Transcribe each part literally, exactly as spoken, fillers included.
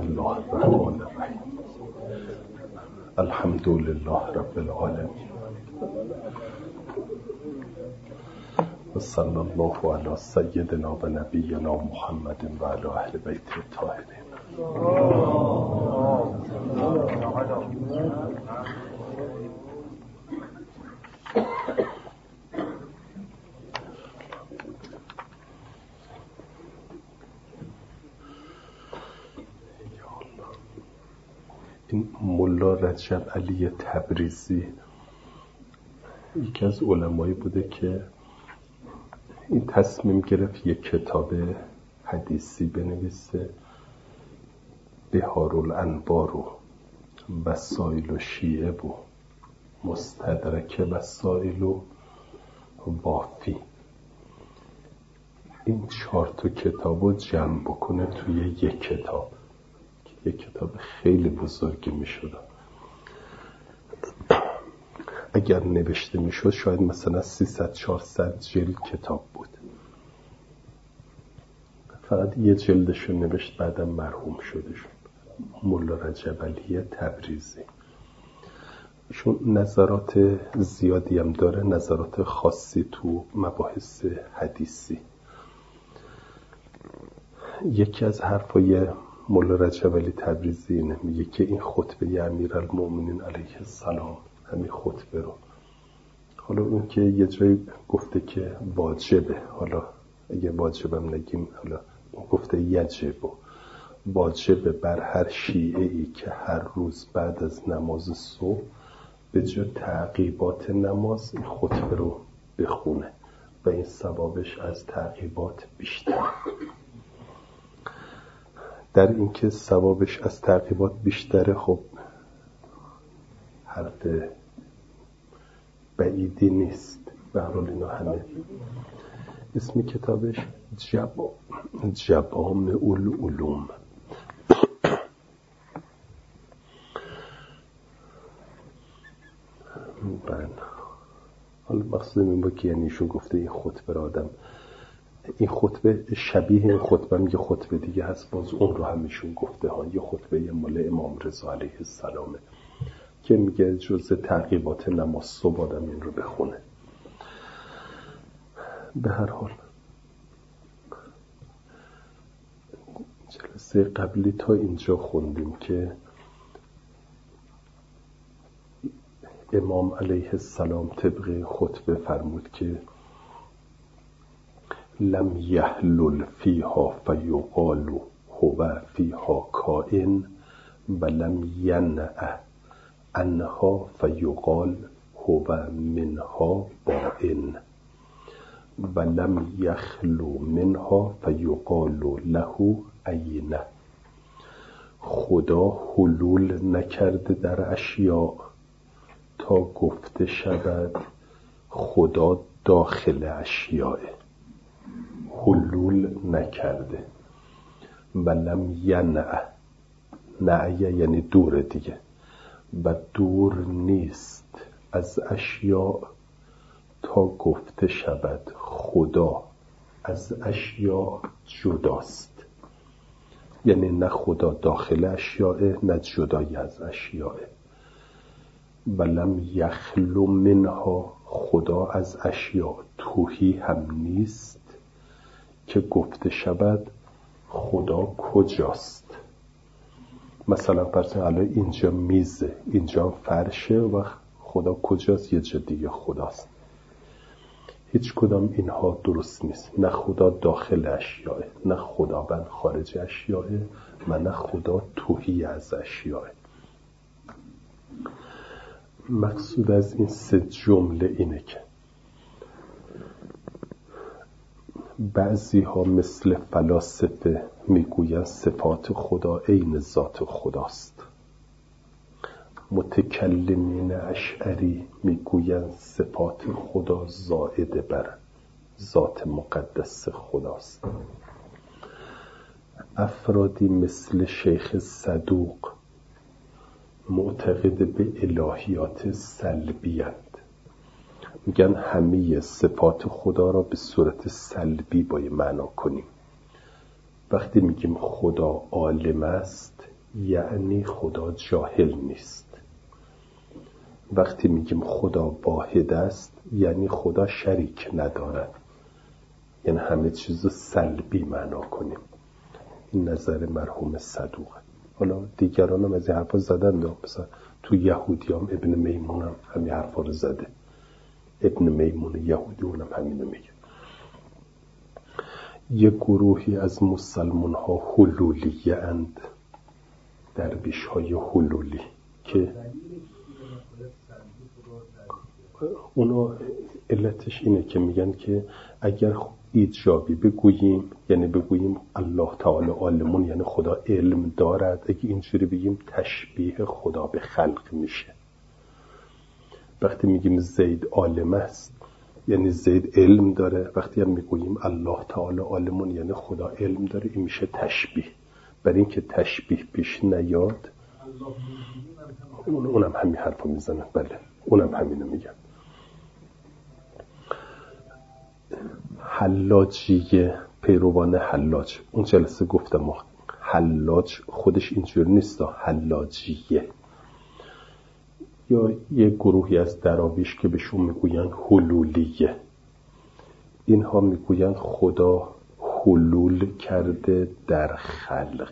الله الرحمن الرحیم. الحمد لله رب العالمین و صلی الله علی سیدنا و نبینا محمد و علی اهل بیت الطاهرین. این ملا رجب علی تبریزی یکی از علمایی بوده که این تصمیم گرفت یک کتاب حدیثی بنویسه، بهارالانوار و وسائل و شیعه و مستدرک وسائل و وافی، این چهار تا کتاب رو جمع بکنه توی یک کتاب که یک کتاب خیلی بزرگی می شد. اگر نوشته می شد شاید مثلا سیصد چهارصد جلد کتاب بود. فقط یه جلدش رو نوشت، بعدم مرحوم شده شد. ملا رجب علی تبریزی چون نظرات زیادی هم داره، نظرات خاصی تو مباحث حدیثی. یکی از حرفای ملا رجب علی تبریزی اینه، میگه که این خطبه امیرالمومنین علیه السلام، همین خطبه رو، حالا اون که یه جایی گفته که واجبه، حالا اگه واجبم نگیم، حالا گفته یجب، واجبه بر هر شیعه‌ای که هر روز بعد از نماز صبح به جای تعقیبات نماز این خطبه رو بخونه و این ثوابش از تعقیبات بیشتر. در این که ثوابش از تعقیبات بیشتره، خب حرف بعیدی نیست. به هر حال اینا همه اسم کتابش جبا جوامع العلوم. بله، حالا مقصود این بود که یعنی ایشون گفته این خطبه را آدم، این خطبه شبیه این خطبه هم یه خطبه دیگه هست، باز اون رو هم ایشون گفته ها، یه خطبه مال امام رضا علیه السلامه که میگه جز تعقیبات نماز صبح آدم این رو بخونه. به هر حال جلسه قبلی تا اینجا خوندیم که امام علیه السلام طبق خطبه فرمود که لم یحلل فیها فیقال هو فیها کائن و لم ینع عنها فیقال هو منها بائن و لم یخلو منها فیقال له عین. خدا حلول نکرده در اشیاء تا گفته شود خدا داخل اشیاء. حلول نکرده. و لم ینع، نعی یعنی دور دیگه، و دور نیست از اشیاء تا گفته شود خدا از اشیاء جداست. یعنی نه خدا داخل اشیاء، نه جدای از اشیاء. ولم یخلو منها، خدا از اشیاء توهی هم نیست که گفته شود خدا کجاست. مثلا فرض الان اینجا میزه، اینجا فرشه و خدا کجاست؟ یه جا دیگه خداست. هیچ کدام اینها درست نیست. نه خدا داخل اشیاء، نه خداوند خارج اشیاء، و نه خدا توهی از اشیاء. مقصود از این سه جمله اینه که بعضی ها مثل فلاسفه میگویند صفات خدا عین ذات خداست. متکلمین اشعری میگویند صفات خدا زائد بر ذات مقدس خداست. افرادی مثل شیخ صدوق معتقد به الهیات سلبی اند. میگن همه صفات خدا را به صورت سلبی باید معنا کنیم. وقتی میگیم خدا عالم است، یعنی خدا جاهل نیست. وقتی میگیم خدا واحد است یعنی خدا شریک ندارد، یعنی همه چیزو سلبی معنا کنیم. این نظر مرحوم صدوقه. حالا دیگران هم از این حرفا زدن، مثلا تو یهودی هم ابن میمون هم همین حرفا رو زده. ابن میمون یهودی اونم همینو میگه. یه گروهی از مسلمان ها حلولیه اند، درویش های حلولی، که اونا علتش اینه که میگن که اگر ایجابی بگوییم، یعنی بگوییم الله تعالی عالمون، یعنی خدا علم دارد. اگه اینجوری بگیم تشبیه خدا به خلق میشه. وقتی میگیم زید عالم است یعنی زید علم داره. وقتی هم میگوییم الله تعالی عالمون یعنی خدا علم داره، این میشه تشبیه. برای اینکه تشبیه پیش نیاد اونم همین حرفو میزنن. بله اونم همینو میگن. حلاجیه، پیروان حلاج، اون جلسه گفتم حلاج خودش اینجور نیست، حلاجیه. یا یه گروهی از دراویش که بهشون میگوین حلولیه، اینها میگوین خدا حلول کرده در خلق.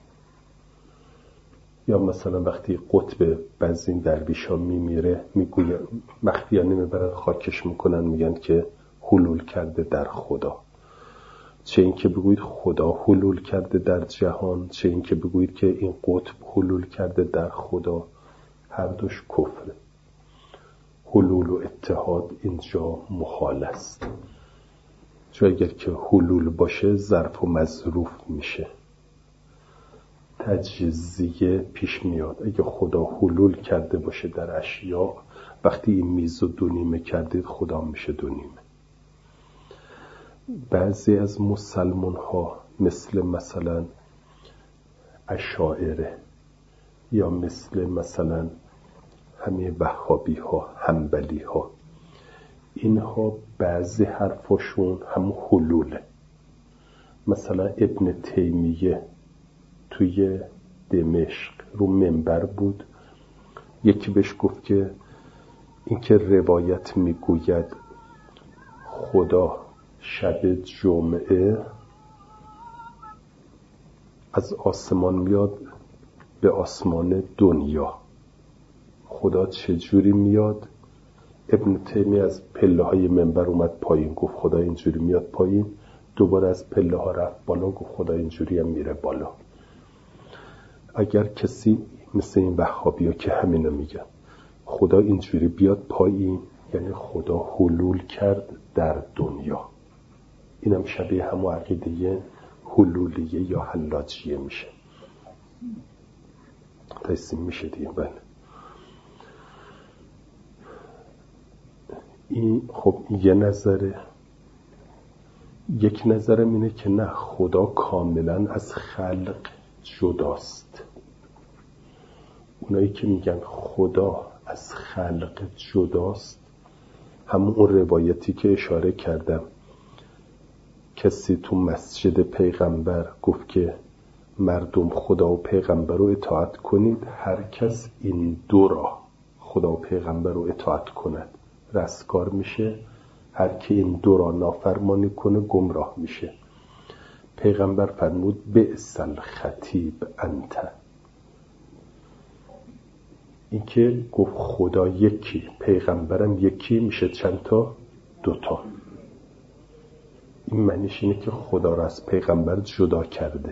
یا مثلا وقتی قطب بعضی این درویش ها میمیره میگوین مخفیانه میبرن خاکش میکنن، میگن که حلول کرده در خدا. چه این که بگویید خدا حلول کرده در جهان، چه این که بگویید که این قطب حلول کرده در خدا، هر دوش کفره. حلول و اتحاد اینجا محال است. چون اگر که حلول باشه ظرف و مظروف میشه، تجزیه پیش میاد. اگه خدا حلول کرده باشه در اشیاء، وقتی این میز رو دو نیمه کردید خدا میشه دو نیمه. بعضی از مسلمان ها مثل مثلا اشاعره یا مثل مثلا همه وهابی ها، حنبلی ها، اینها بعضی حرفاشون هم حلوله. مثلا ابن تیمیه توی دمشق رو منبر بود، یکی بهش گفت که این که روایت میگوید خدا شب جمعه از آسمان میاد به آسمان دنیا، خدا چجوری میاد؟ ابن تیمیه از پله های منبر اومد پایین، گفت خدا اینجوری میاد پایین. دوباره از پله ها رفت بالا، گفت خدا اینجوری هم میره بالا. اگر کسی مثل این وهابی ها که همینو میگن خدا اینجوری بیاد پایین یعنی خدا حلول کرد در دنیا، اینم شبیه همون عقیده حلولیه یا حلاجیه میشه. تایسیم میشه دیگه. بله این خب یه نظره. یک نظرم اینه که نه، خدا کاملا از خلق جداست. اونایی که میگن خدا از خلق جداست، همون اون روایتی که اشاره کردم، کسی تو مسجد پیغمبر گفت که مردم خدا و پیغمبر رو اطاعت کنید، هر کس این دو را خدا و پیغمبر رو اطاعت کند رستگار میشه، هر کی این دو را نافرمانی کنه گمراه میشه. پیغمبر فرمود بئس الخطیب انت. این که گفت خدا یکی پیغمبرم یکی، میشه چند تا؟ دوتا. این معنیش اینه که خدا را از پیغمبر جدا کرده.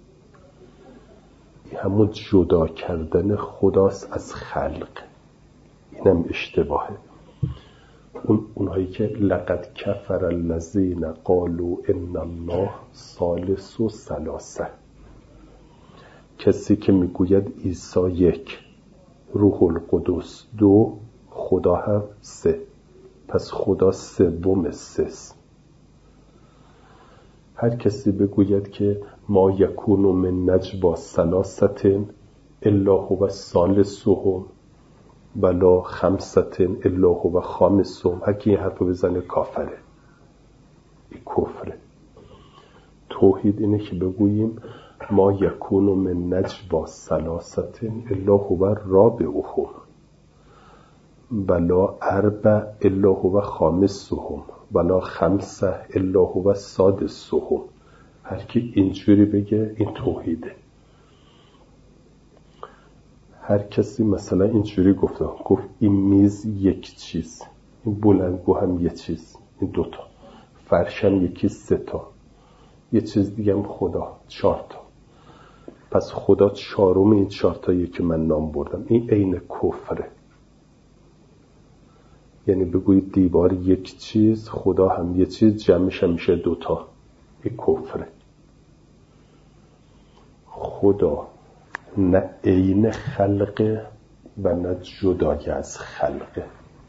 این همون جدا کردن خداست از خلق. اینم اشتباهه. اون اونهایی که لقد کفر الذین قالوا ان الله ثالث ثلاثه، کسی که میگوید عیسی یک، روح القدس دو، خدا هم سه، پس خدا سوم سه است. هر کسی بگوید که ما یکون من نجوا ثلاثه الا هو ثالثهم ولا خمسة الا هو خامسهم، هر کی این حرفو بزنه کافره. این کفره. توحید اینه که بگوییم ما یکون من نجوا ثلاثة الا هو رابعهم ولا اربع الا هو خامسهم ولا خمسه الا هو سادسهم. هر کی اینجوری بگه این توحیده. هر کسی مثلا اینجوری گفته، گفت این میز یک چیز، این بلندگو هم یک چیز، این دوتا، فرش هم یکی سه تا، یه چیز دیگه هم خدا چهار تا. پس خدا چهارم این چهار تایی که من نام بردم. این عین کفره. یعنی بگویید دیوار یک چیز، خدا هم یک چیز، جمعش هم میشه دوتا. این کفره. خدا نه عین خلقه و نه جدای از خلقه.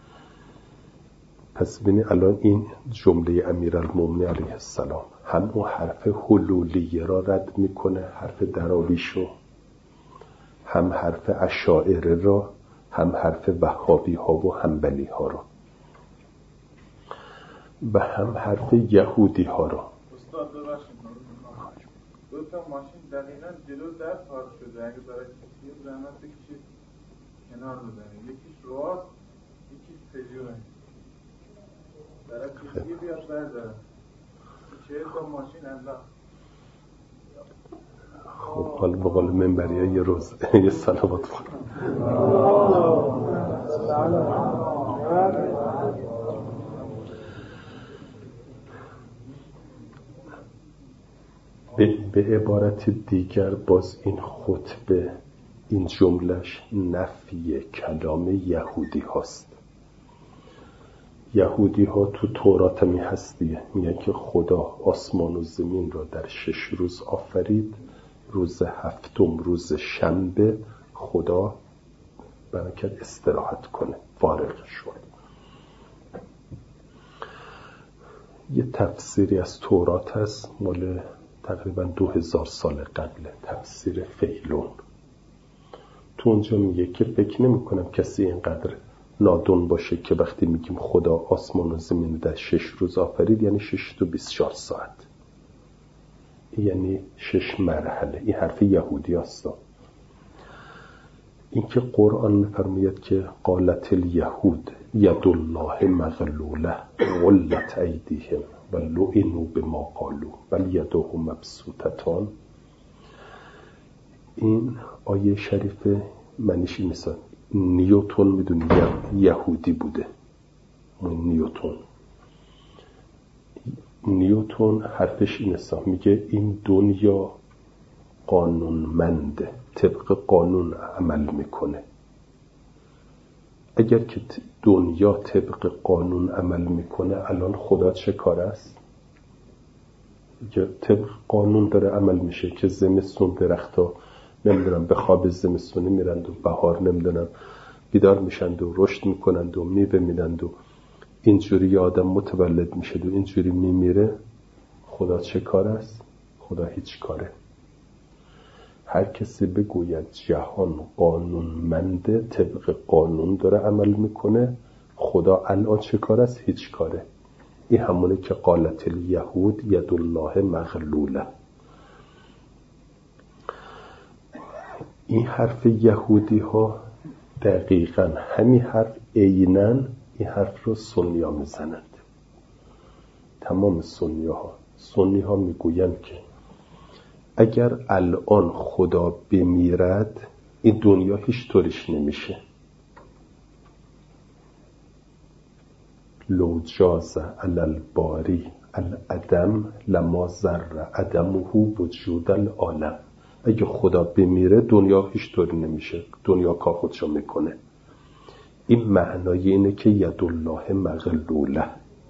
پس ببینید الان این جمله امیرالمومنین علیه السلام هم اون حرف حلولیه را رد میکنه، حرف دراویشو، هم حرف اشاعره را، هم حرف وهابی ها و حنبلی ها را، و هم حرف یهودی ها را. استاد ببخشید دو تا ماشین دقیقاً جلو در پارک شده، اگه برای کسی زحمت بکشید کنار بزنید، یکیش راست یکیش پژوه، برای کسی بیاد برداره چه تا ماشین انداخت. خب حالا به قول منبریه یه روز یه صلوات بخونم. به, به عبارت دیگر باز این خطبه، این جملش نفی کلام یهودی هاست. یهودی ها تو تورات می هستیه، میگن که خدا آسمان و زمین را در شش روز آفرید، روز هفتم روز شنبه خدا برکت استراحت کنه، فارغ شد. یه تفسیری از تورات هست مال تقریبا دو هزار سال قبل، تفسیر فیلون. تو اونجا میگه که فکر نمی کنم کسی اینقدر نادون باشه که وقتی میگیم خدا آسمان و زمین در شش روز آفرید یعنی شش تا بیست و چهار ساعت، یعنی شش مرحله. این حرف یهودی هست. این که قرآن میفرماید که قالت الیهود ید الله مغلوله غلت ایدیهم و لعنوا بما قالوا بل یداه مبسوطتان، این آیه شریف معنیش این نیست. نیوتن میدونی یهودی بوده. نیوتن نیوتن حرفش این است، میگه این دنیا قانونمنده، طبق قانون عمل میکنه. اگر که دنیا طبق قانون عمل میکنه الان خدا چه کار است؟ که طبق قانون داره عمل میشه که زمستون درختا نمیدونم به خواب زمستونی میرند و بهار نمیدونم بیدار میشند و رشد میکنند و میوه میدند و اینجوری آدم متولد میشه و اینجوری میمیره. خدا چه کار است؟ خدا هیچ کاره. هر کسی بگوید جهان قانونمنده، طبق قانون داره عمل میکنه، خدا الان چه کار است؟ هیچ کاره. این همونه که قالت الیهود ید الله مغلوله. این حرف یهودی ها دقیقاً همین حرف عیناً این حرف رو سنی ها میزنند. تمام سنی ها سنی ها میگویند که اگر الان خدا بمیرد این دنیا هیچ طورش نمیشه. لو جاز علی الباری العدم لما ذر عدمه وجود العالم. اگه خدا بمیره دنیا هیچ طوری نمیشه، دنیا کار خودشو میکنه. این معنای اینه که ید الله مغلوله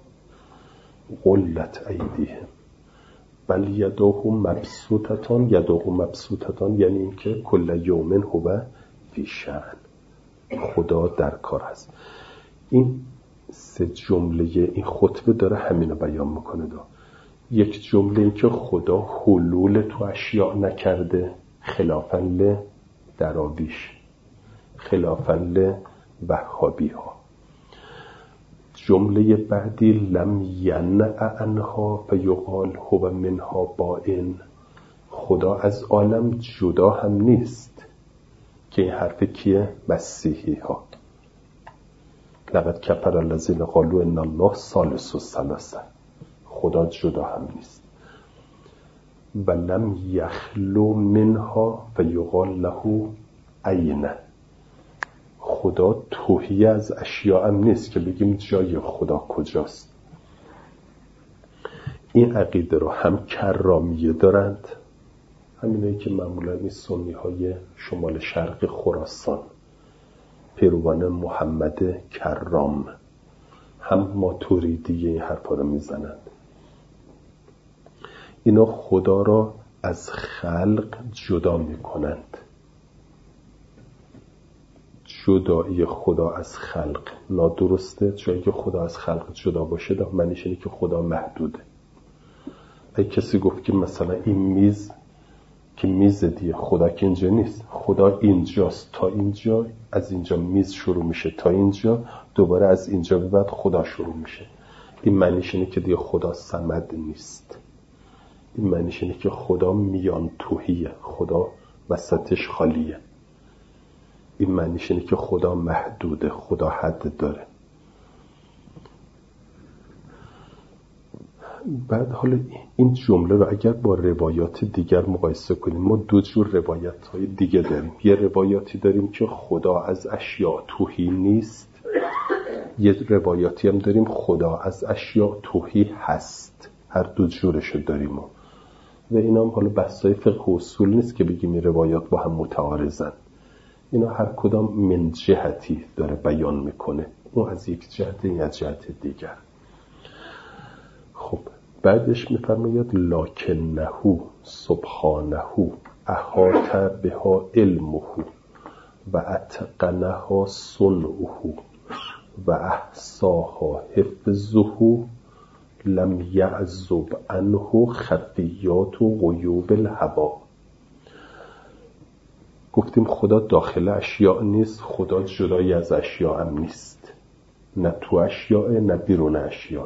غلت ایدیهم بل یداه مبسوطتان. یداه مبسوطتان یعنی این که کل یوم هو فی شأن، خدا در کار هست. این سه جمله این خطبه داره همینو بیان میکنه. دا یک جمله این که خدا حلول تو اشیاء نکرده، خلافاً ل دراویش، خلافاً ل وهابی ها. جمله بعدی لم ینع عنها فیقال هو منها بائن، خدا از عالم جدا هم نیست، که این حرف کیه؟ مسیحی ها. لقد کفر الذین قالوا ان الله ثالث ثلاثه. خدا جدا هم نیست. و لم یخلو منها فیقال له عین. خدا تهی از اشیاء هم نیست که بگیم جای خدا کجاست. این عقیده رو هم کرامیه دارند، همینایی که معمولا این سنی های شمال شرق خراسان، پیروان محمد کرام، هم ماتوریدی این حرفا رو میزنند. اینا خدا را از خلق جدا میکنند. جدایی خدا از خلق نادرسته، چون اگه خدا از خلق جدا باشه ده معنیش اینه که خدا محدوده. اگه کسی گفت که مثلا این میز که میز دیگه، خدا که اینجا نیست، خدا اینجاست تا اینجا، از اینجا میز شروع میشه تا اینجا، دوباره از اینجا به بعد خدا شروع میشه. این معنیش اینه که دیگه خدا صمد نیست. این معنیش اینه که خدا میان توهیه، خدا وسطش خالیه. این معنیش اینه که خدا محدوده، خدا حد داره. بعد حالا این جمله رو اگر با روایات دیگر مقایسه کنیم، ما دو جور روایت های دیگه داریم. یه روایاتی داریم که خدا از اشیاء تهی نیست، یه روایاتی هم داریم خدا از اشیاء تهی هست. هر دو جورشو داریم. و اینا هم حالا بحثای فقه و اصول نیست که بگیم این روایات با هم متعارضن. اینا هر کدام من جهتی داره بیان میکنه، اون از یک جهت، این از جهت دیگر. خب بعدش میفرماید لکنه سبحانه احاط بها علمه و اتقنها صنعه و احصاها حفظه لم یعزب عنه خفیات و غیوب الهوا. گفتیم خدا داخل اشیاء نیست، خدا جدای از اشیاء هم نیست، نه تو اشیاء نه بیرون اشیاء.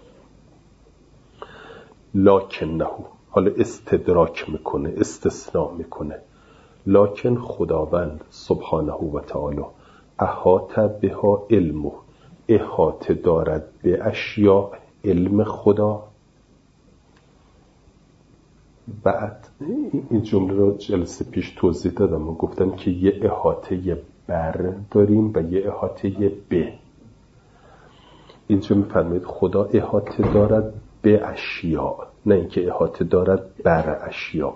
لکنه، حالا استدراک میکنه، استثناء میکنه. لکن خداوند سبحانه و تعالی احاط بها علمه، احاطه دارد به اشیاء، علم خدا. بعد این جمله رو جلسه پیش توضیح دادم و گفتم که یه احاطه بر داریم و یه احاطه به. اینجا میفرمایید خدا احاطه دارد به اشیاء، نه اینکه احاطه دارد بر اشیاء.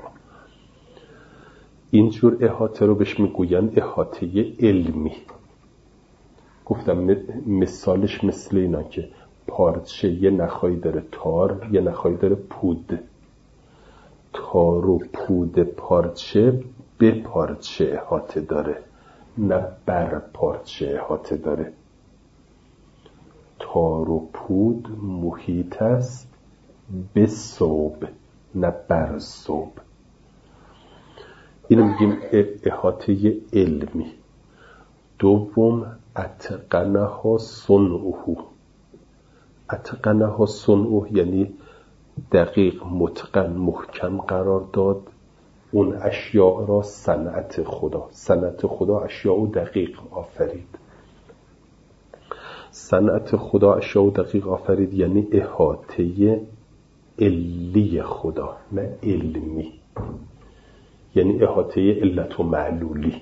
اینجور احاطه رو بهش میگوین احاطه علمی. گفتم مثالش مثل اینا که پارچه یه نخایی داره تار، یه نخایی داره پود. تار و پود پارچه به پارچه احاطه داره، نه بر پارچه احاطه داره. تار و پود محیط است به ثوب، نه بر ثوب. اینو میگیم احاطه علمی. دوم اتقنها صنعه. اتقنها صنعه یعنی دقیق، متقن، محکم قرار داد اون اشیاء را. صنعت خدا، صنعت خدا اشیاء دقیق آفرید. صنعت خدا اشیاء دقیق آفرید یعنی احاطه علی خدا، نه علمی. یعنی احاطه علت و معلولی.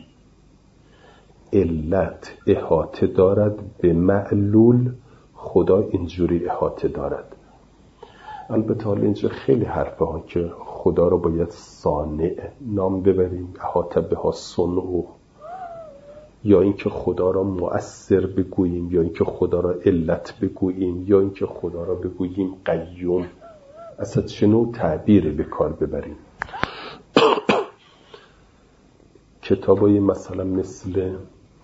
علت احاطه دارد به معلول، خدا اینجوری احاطه دارد. البته حالا اینجا خیلی حرفه ها که خدا رو باید صانع نام ببریم، احاطه بها صنعه، یا اینکه خدا را مؤثر بگوییم، یا اینکه خدا را علت بگوییم، یا اینکه خدا را بگوییم قیوم. اصلا چه نوع تعبیری به کار ببریم. کتابای مثلا مثل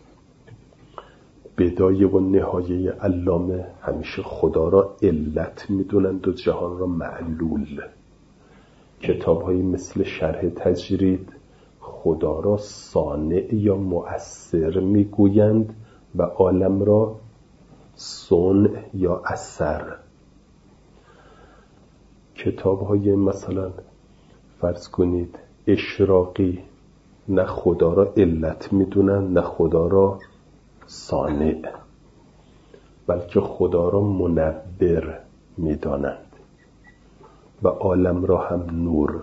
بدایه و نهایه علامه همیشه خدا را علت میدونند و جهان را معلول. کتاب‌های مثل شرح تجرید خدا را صانع یا مؤثر میگویند و عالم را صنع یا اثر. کتاب‌های مثلا فرض کنید اشراقی نه خدا را علت میدونن نه خدا را صانع، بلکه خدا را منور میدانند و عالم را هم نور.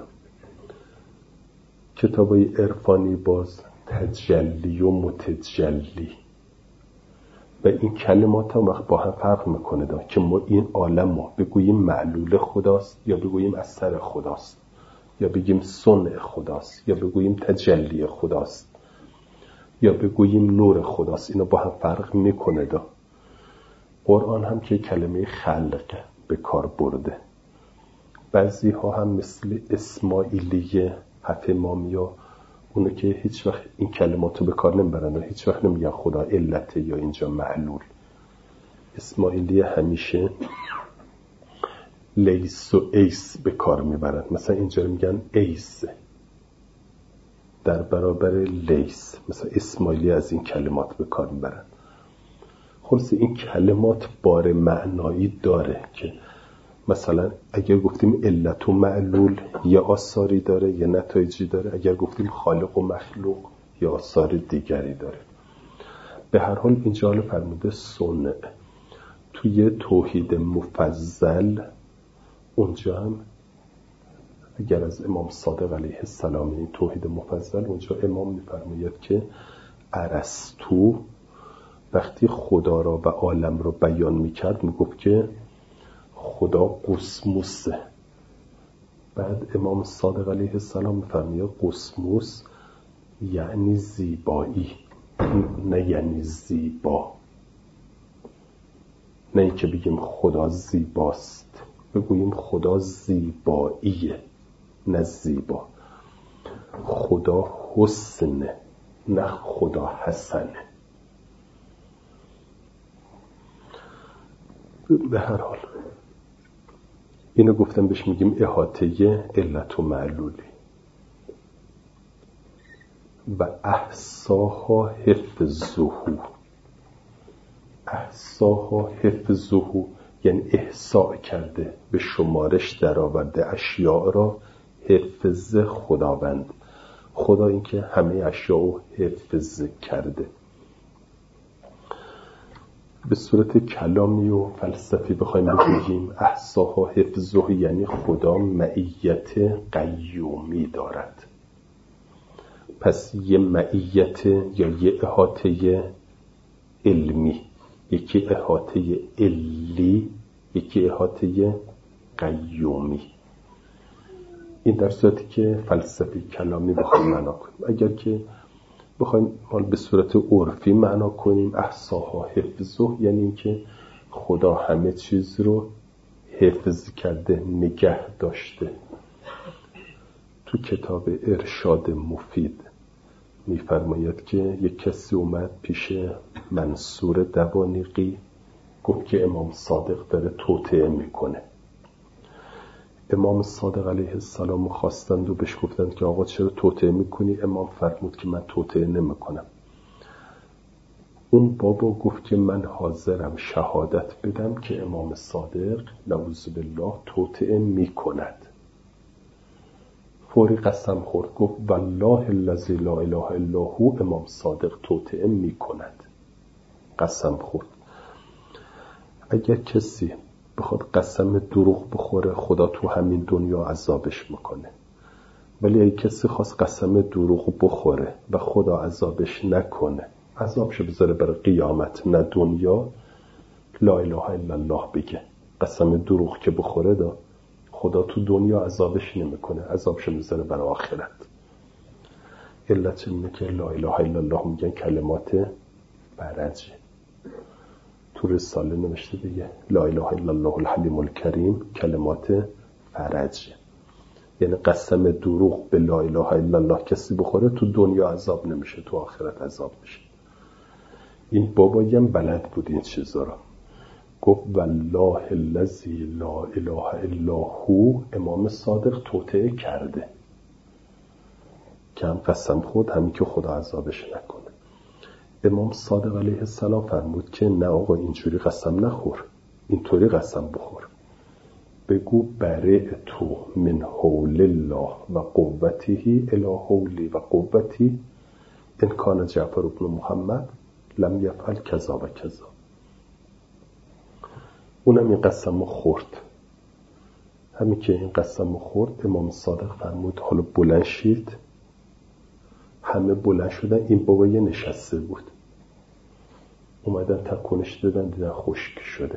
کتابای عرفانی باز تجلی و متجلی و این کلمات هم وقت با هم فرق میکنه دا که ما این عالم رو بگوییم معلول خداست یا بگوییم اثر خداست یا بگیم صنع خداست یا بگوییم تجلی خداست یا بگوییم نور خداست. اینا با هم فرق میکنه دا. قرآن هم که کلمه خلق به کار برده. بعضی ها هم مثل اسماعیلیه حرف امامیا اونو که هیچ وقت این کلماتو به کار نمیبرن و هیچ وقت نمیگن خدا علته یا اینجا معلول. اسماعیلیه همیشه لیس و ایس به کار میبرن. مثلا اینجا میگن ایس در برابر لیس. مثلا اسماعیلی از این کلمات به کار میبرن. خلاص این کلمات بار معنایی داره که مثلا اگر گفتیم علت و معلول یه آثاری داره یه نتایجی داره، اگر گفتیم خالق و مخلوق یه آثار دیگری داره. به هر حال اینجا حالا فرموده صنع. توی توحید مفضل اونجا هم اگر از امام صادق علیه السلام این توحید مفضل اونجا امام میفرماید که ارسطو وقتی خدا را و عالم را بیان میکرد میگفت که خدا قسموسه. بعد امام صادق علیه السلام میفرماید قسموس یعنی زیبایی، نه یعنی زیبا. نه این که بگیم خدا زیباست، بگوییم خدا زیباییه نه زیبا. خدا حسنه نه خدا حسنه. به هر حال اینو گفتم بهش میگیم احاطه علت و معلولی. و احصاها حفظهو. احصاها حفظهو یعنی احصاء کرده، به شمارش در آورده اشیاء را. حفظ خداوند، خدا این که همه اشیاء رو حفظ کرده. به صورت کلامی و فلسفی بخوایم بگیم احصاها حفظه یعنی خدا معیت قیومی دارد. پس یه معیت یا یه احاطه علمی، یکی احاطه علی، یکی احاطه قیومی. این در صورتی که فلسفی کلامی بخوایم معنا کنیم. اگر که بخوایم حال به صورت عرفی معنا کنیم احصاها حفظه یعنی این که خدا همه چیز رو حفظ کرده، نگه داشته. تو کتاب ارشاد مفید میفرماید که یک کسی اومد پیش منصور دوانیقی گفت که امام صادق داره توطئه میکنه. امام صادق علیه السلام خواستند و بهش گفتند که آقا چرا توطئه میکنی؟ امام فرمود که من توطئه نمیکنم. اون بابا گفت که من حاضرم شهادت بدم که امام صادق نعوذ بالله توطئه میکند. فوری قسم خورد گفت والله الذی لا اله الا هو امام صادق توطئه میکند. قسم خورد. اگر کسی بخواد قسم دروغ بخوره خدا تو همین دنیا عذابش میکنه، ولی اگه کسی خواست قسم دروغ بخوره و خدا عذابش نکنه عذابشو بذاره برای قیامت نه دنیا، لا اله الا الله بگه. قسم دروغ که بخوره دا خدا تو دنیا عذابش نمیکنه، عذابشو میذاره برای آخرت. علت اینه که لا اله الا الله میگن کلمات فرجه. تو رساله نوشته دیگه لا اله الا الله الحلیم الکریم کلمات فرجه. یعنی قسم دروغ به لا اله الا الله کسی بخوره تو دنیا عذاب نمیشه، تو آخرت عذاب میشه. این بابایی هم بلد بود این چیزا را. گفت والله الذی لا اله الا هو امام صادق توطئه کرده که هم قسم خود همین که خدا عذابش نکنه. امام صادق علیه السلام فرمود که نه آقا اینجوری قسم نخور، اینطوری قسم بخور. بگو برئت من حول الله و قوته الی حولی و قوتی ان کان جعفر بن محمد لم یفعل کذا و کذا. اونم این قسمو خورد. همین که این قسمو خورد امام صادق فرمود حالا بلند شید. همه بلند شدن. این بابا یه نشسته بود. اومدن تکونش دادن دیدن خشک شده.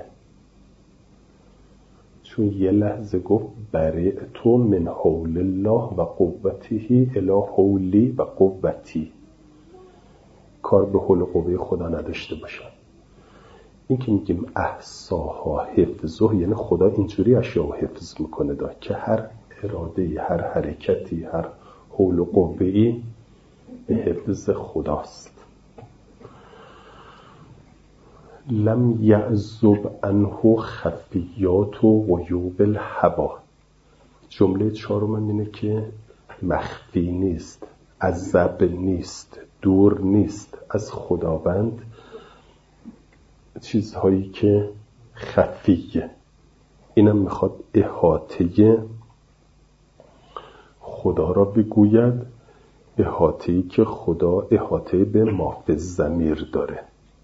چون یه لحظه گفت برئت من حول الله و قوته الی حولی و قوتی، کار به حول قوه خدا نداشته باشن. این که میگیم احصاها حفظه، یعنی خدا اینجوری اشیاء حفظ میکنه دا که هر اراده، هر حرکتی، هر حول و قوه‌ای به حفظ خداست. لم یعزب عنه خفیات و غیوب الهوا. جمله چهارم اینه که مخفی نیست، عزب نیست، دور نیست از خداوند چیزهایی که خفیه. اینم میخواد احاطه خدا را بگوید، احاطه‌ای که خدا احاطه به ما فی الضمیر داره.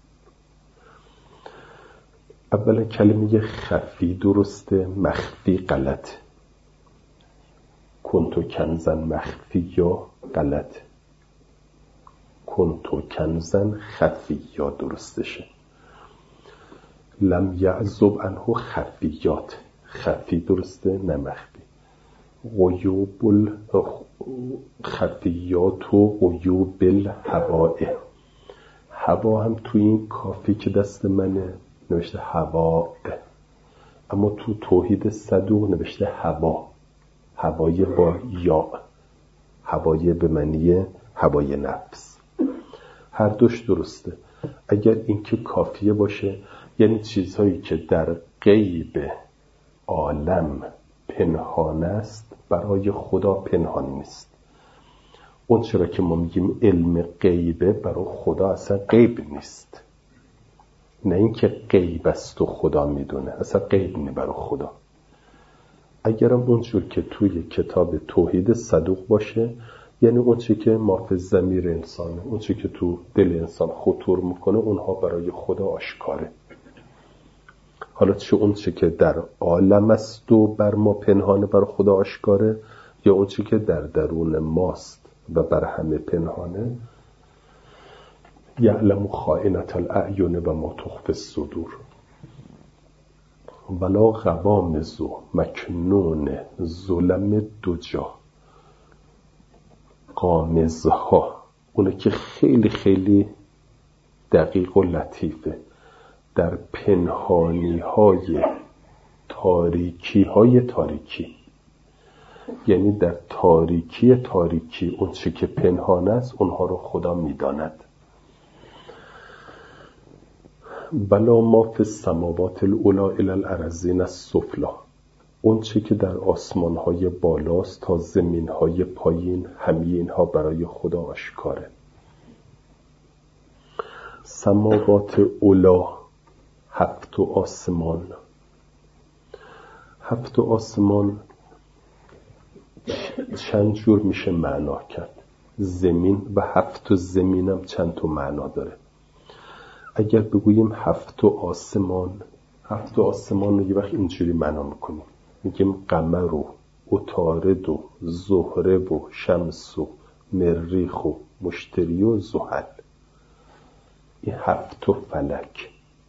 اولا کلمه خفی درسته، مخفی غلط. کنتو کنزن مخفی یا غلط. کنتو کنزن خفی یا درستشه. لم یعزب عنه خفیات، خفی درسته نه مخفی. غیوب الخفیات و غیوب الهواء. هوا هم توی این کافی که دست منه نوشته هوا، اما تو توحید صدوق نوشته هوا، هوای با یا، هوای به معنی هوای نفس. هر دوش درسته. اگر این که کافیه باشه یعنی چیزهایی که در غیب عالم پنهان است برای خدا پنهان نیست. اون چرا که ما میگیم علم غیبه برای خدا اصلا غیب نیست. نه اینکه غیب است و خدا میدونه، اصلا غیب نی برای خدا. اگرم اونجور که توی کتاب توحید صدوق باشه یعنی اون چی که ما فی الضمیر انسانه، اون چی که تو دل انسان خطور میکنه اونها برای خدا آشکاره. حالا چه اون چی که در عالم است و بر ما پنهانه برای خدا آشکاره، یا اون چی که در درون ماست و بر همه پنهانه. یعلم خائنة الاعین و ما تخفی الصدور ولا غوامض مکنون ظلم دجا. غامضها اونه که خیلی خیلی دقیق و لطیفه، در پنهانی های تاریکی های تاریکی، یعنی در تاریکی تاریکی اون چه که پنهان است اونها رو خدا میداند. بلا ما فی السماوات العلی الی الارضین السفلی. اون چه که در آسمان های بالاست تا زمین های پایین، همه اینها برای خدا آشکاره. سماوات علی، هفت آسمان. هفت آسمان چند جور میشه معنا کرد. زمین و هفت زمین هم چند تا معنا داره. اگر بگوییم هفت آسمان، هفت آسمان رو یه وقت اینجوری معنا میکنیم، میگیم قمر و عطارد و زهره و شمس و مریخ و مشتری و زحل. این هفت فلک.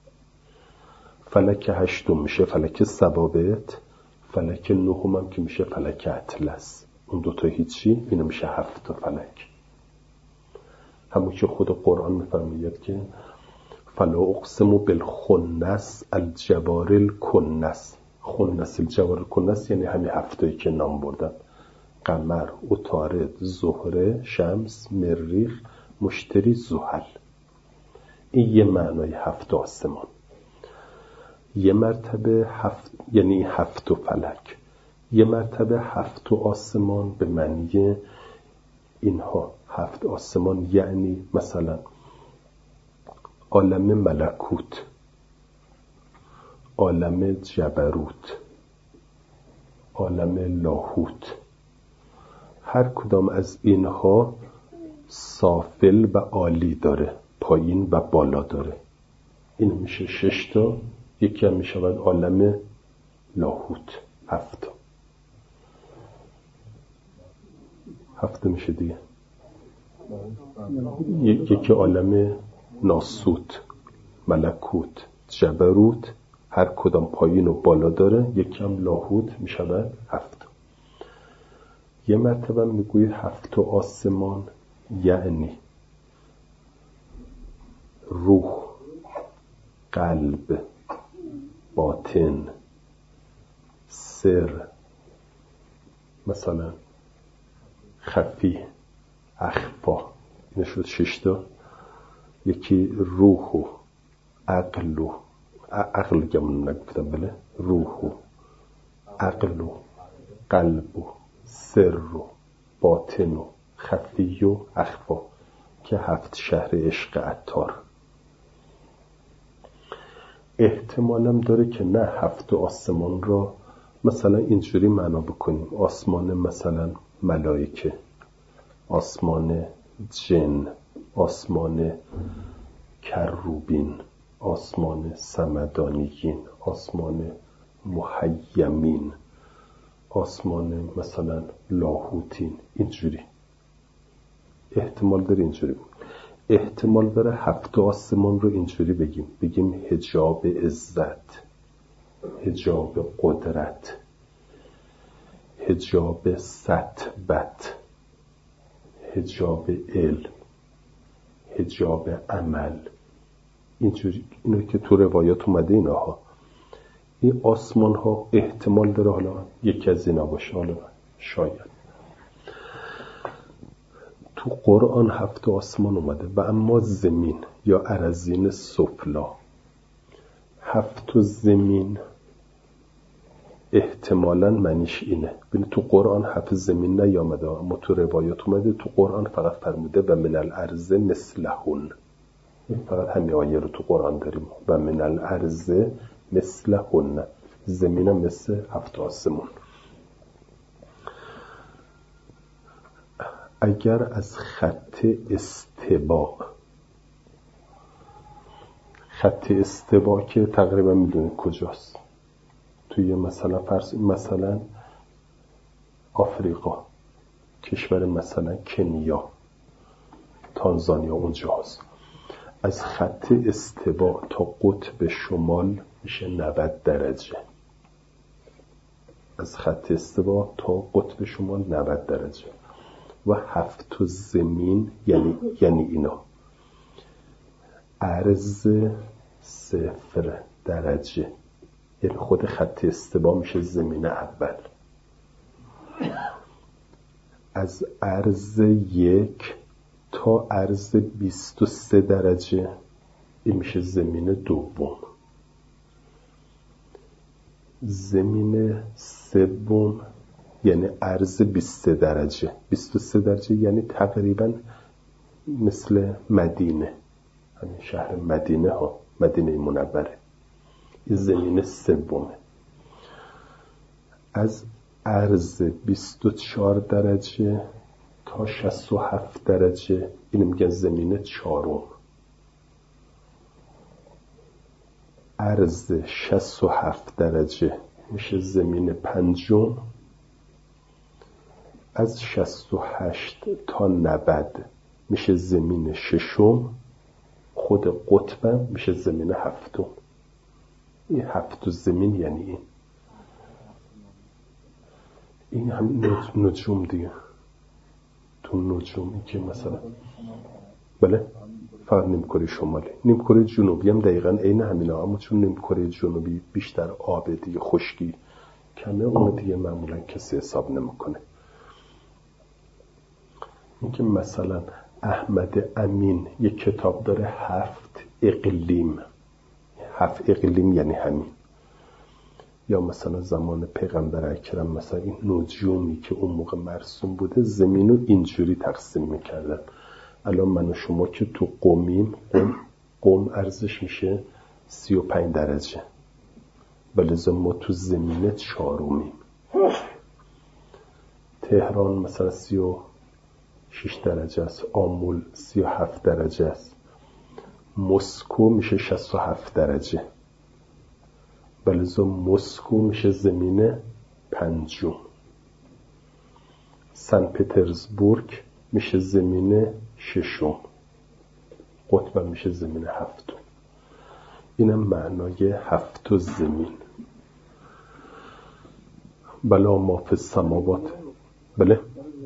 فلک هشتم میشه فلک ثوابت، فلک نهم هم که میشه فلک اطلس. اون دوتا هیچی، اینو میشه هفت فلک. همون که خود قرآن میفرماید که فلا اقسم بالخنس الجوار الکنس. خنس الجوار الکنس یعنی همین هفتایی که نام بردن: قمر، عطارد، زهره، شمس، مریخ، مشتری، زحل. این یه معنای هفت آسمان. یه مرتبه هفت یعنی هفت و فلک. یه مرتبه هفت و آسمان به معنی اینها. هفت آسمان یعنی مثلا عالم ملکوت، عالم جبروت، عالم لاهوت. هر کدام از اینها سافل و عالی داره، پایین و بالا داره. این میشه شش تا، یکی هم میشود عالم لاهوت، هفت تا. هفت میشه دیگه. یکی عالم ناسوت، ملکوت، جبروت، هر کدام پایین و بالا داره. یکی هم لاهوت میشود هفت. یه مرتبه میگوید هفت آسمان یعنی روح، قلب، باطن، سر، مثلا خفی، اخفا. این شد شش تا. یکی روح و عقل و عقل گمون نگفتم، بله، روح و عقل و قلب و سر و باطن و خفی و اخفا که هفت شهر عشق عطار. احتمالم داره که نه هفت آسمان را مثلا اینجوری معنا بکنیم: آسمان مثلا ملائکه، آسمان جن، آسمان کروبین، آسمان سمدانیین، آسمان محیمین، آسمان مثلا لاهوتین. اینجوری احتمال داره. اینجوری احتمال داره هفت آسمان رو اینجوری بگیم بگیم حجاب عزت، حجاب قدرت، حجاب سطبت، حجاب علم، حجاب عمل. اینجوری اینو که تو روایات اومده اینها. این آسمان ها احتمال داره حالا یکی از اینا باشه، حالا شاید. تو قرآن هفت آسمان اومده و اما زمین یا ارضین سفلا، هفت زمین احتمالاً معنیش اینه. ببین تو قرآن هفت زمین نیامده، اما تو روایات اومده. تو قرآن فقط فرموده و من الارض مثلهن. فقط همین آیه رو تو قرآن داریم، و من الارض مثلهن. زمین مثل هفت آسمان. اگر از خط استوا، خط استوا که تقریبا میدونید کجاست، توی مثلا فرض مثلا آفریقا، کشور مثلا کنیا، تانزانیا، اونجا هست. از خط استوا تا قطب شمال میشه نود درجه. از خط استوا تا قطب شمال نود درجه. و هفت زمین یعنی یعنی اینا: عرض صفر درجه، یعنی خود خط استوا میشه زمین اول. از عرض یک تا عرض بیست و سه درجه این میشه زمین دوم. زمین سوم یعنی عرض بیست و سه درجه. بیست و سه درجه یعنی تقریبا مثل مدینه، همین شهر مدینه ها، مدینه منوره. این زمین سومه. از عرض بیست و چهار درجه تا شصت و هفت درجه این میگن زمین چهارم. عرض شصت و هفت درجه میشه زمین پنجم. از شصت و هشت تا نود میشه زمین ششم. خود قطبم میشه زمین هفتم. این هفت زمین یعنی این این هم نجوم دیگه. تو نجومی که مثلا بله فقط نیمکره شمالی، نیمکره جنوبی هم دقیقاً عین همینا، اما چون نیمکره جنوبی بیشتر آب دیگه، خشکی کمه، اون دیگه معمولا کسی حساب نمیکنه. این که مثلا احمد امین یک کتاب داره هفت اقلیم. هفت اقلیم یعنی همین. یا مثلا زمان پیغمبر اکرم مثلا این نجومی که اون موقع مرسوم بوده زمین رو اینجوری تقسیم میکردن. الان من و شما که تو قومیم، قوم, قوم ارزش میشه سی و پنج درجه، ولی ما تو زمین چهارمیم. تهران مثلا سی و شش درجه است، آمول سی و هفت درجه است، مسکو میشه شصت و هفت درجه، بلزا مسکو میشه زمین پنجم، سن پترزبورگ میشه زمین ششم، قطب میشه زمین هفتم. اینم معنای هفت زمین. بلا ما فی السماوات. بله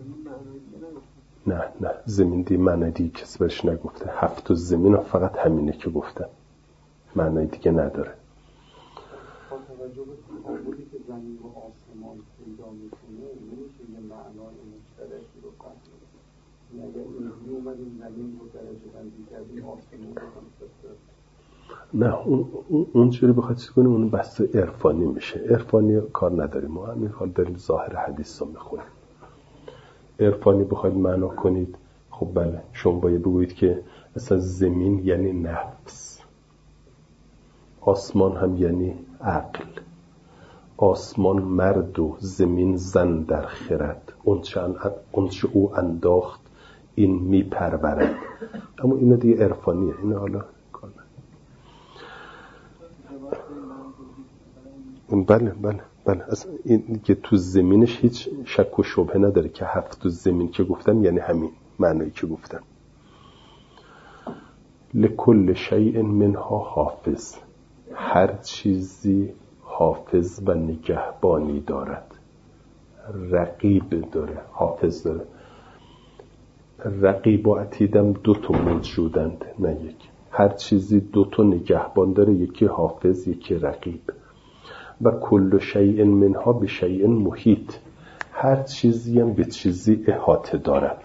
نه نه زمین دی معنی دیگه کسی برش نگفته. هفت زمین فقط همینه که گفتن، معنی دیگه نداره. با توجه به تعاملی که زمین و آسمان پیدا میکنه نمیشه یه معنای مشترکی رو فهمید. اگر اینجوری اومدیم زمین رو درجه بندی کردیم آسمان رو هم سفر نه اون اونجوری بخواد چیز کنیم اون بحث عرفانی میشه. عرفانی کار نداریم، ما همین حال داریم ظاهر حدیث رو میخونیم. عرفانی بخواید معنا کنید، خب بله شما باید بگویید که مثلا زمین یعنی نفس، آسمان هم یعنی عقل، آسمان مرد و زمین زن در خرد، اونچه او انداخت این میپرورد. اما اینا دیگه عرفانیه، اینا حالا کار نه. بله بله بله اصلا این که تو زمینش هیچ شک و شبهه نداره که هفت تو زمین که گفتن یعنی همین معنایی که گفتن. لکل شیء منها حافظ، هر چیزی حافظ و نگهبانی دارد، رقیب داره، حافظ داره. رقیب و عتیدم دو تا موجودند نه یک. هر چیزی دو تا نگهبان داره، یکی حافظ یکی رقیب. و کل شیء منها به شیء محیط، هر چیزی هم به چیزی احاطه دارد.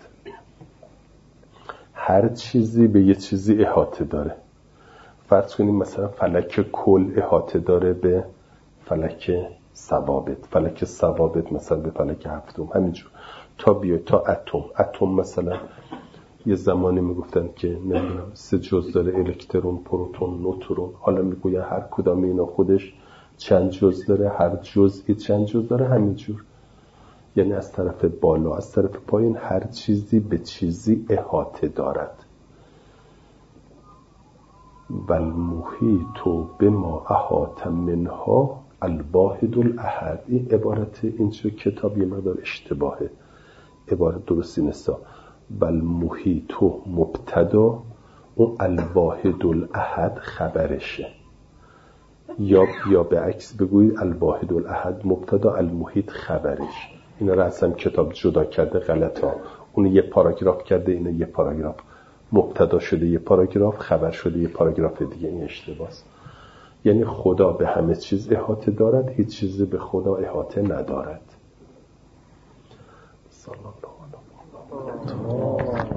هر چیزی به یه چیزی احاطه داره. فرض کنیم مثلا فلک کل احاطه داره به فلک ثوابت، فلک ثوابت مثلا به فلک هفتم، همینجور تا بیای تا اتم. اتم مثلا یه زمانی میگفتن که نمیدونم سه جزء داره، الکترون، پروتون، نوترون. حالا میگوین هر کدام اینا خودش چند جزء داره، هر جزئی چند جزء داره، همینجور. یعنی از طرف بالا از طرف پایین هر چیزی به چیزی احاطه دارد. والمحیط بما احاط منها الواحد الاحد. این عبارت اینجا کتاب یه مقدار اشتباهه، عبارت درستی نیست. والمحیط مبتدا، اون الواحد الاحد خبرشه. یا یا به عکس بگویید الواحد الاحد مبتدا، المحیط خبرش. اینا رو اصلا کتاب جدا کرده، غلطه. اون یه پاراگراف کرده، اینا یه پاراگراف. مبتدا شده یه پاراگراف، خبر شده یه پاراگراف دیگه. این اشتباهه. یعنی خدا به همه چیز احاطه دارد، هیچ چیزی به خدا احاطه ندارد. صلی الله علیه و آله.